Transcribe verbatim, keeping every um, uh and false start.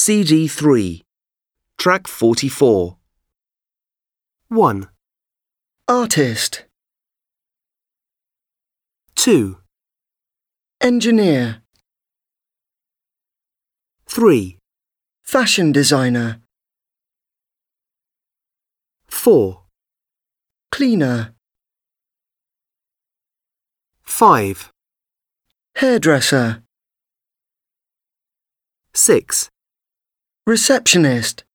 C D three. Track forty-four. one, Artist. two, Engineer. three, Fashion designer. four, Cleaner. five, Hairdresser. six, Receptionist.